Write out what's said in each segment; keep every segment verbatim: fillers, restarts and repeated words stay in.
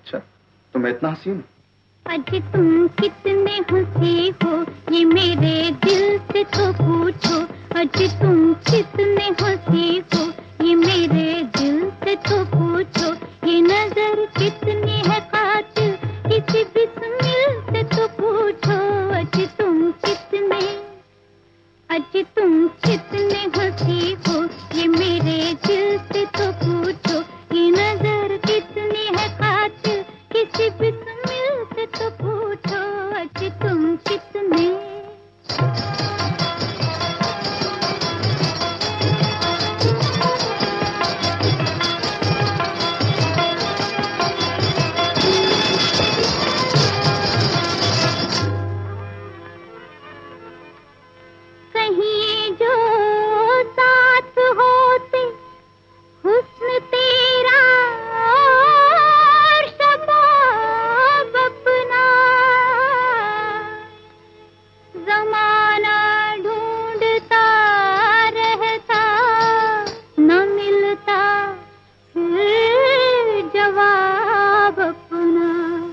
अच्छा, तो मैं इतना हसीन? आज तुम कितने हंसी हो ये मेरे दिल से तो पूछो। आज तुम कितने हंसी हो ये मेरे दिल से तो पूछो। ये नजर कितनी है कातिल किसी बिस्मिल से तो पूछो। आज तुम कितने आज तुम कितने हंसी हो ये मेरे दिल से तो पूछो। ये नजर कितनी है कातिल किसी बिस्मिल से तो पूछो। आज तुम कितने कहीं जो साथ होते हुस्न तेरा और शबाब अपना। ज़माना ढूंढता रहता न मिलता फिर जवाब अपना।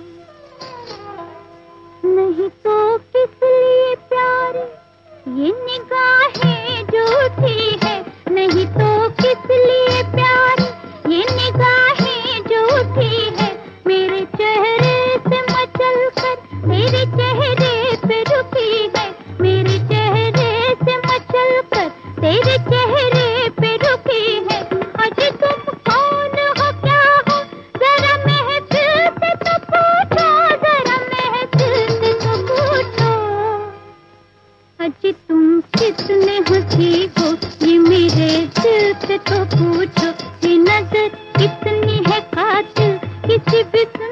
नहीं तो किस लिए प्यारे ये निगाहें झूठी है। नहीं तो किस लिए प्यारे ये निगाहें झूठी है। मेरे चेहरे से मचल कर तेरे चेहरे पे रुकी है। मेरे चेहरे से मचल कर तेरे चेहरे पे रुकी है। आज तुम कौन हो क्या हो जरा महफिल से तो पूछो। जरा महफिल से तो पूछो। आज तुम कितने हंसी हो ये मेरे दिल से तो पूछो। ये नजर कितनी है कातिल किसी भी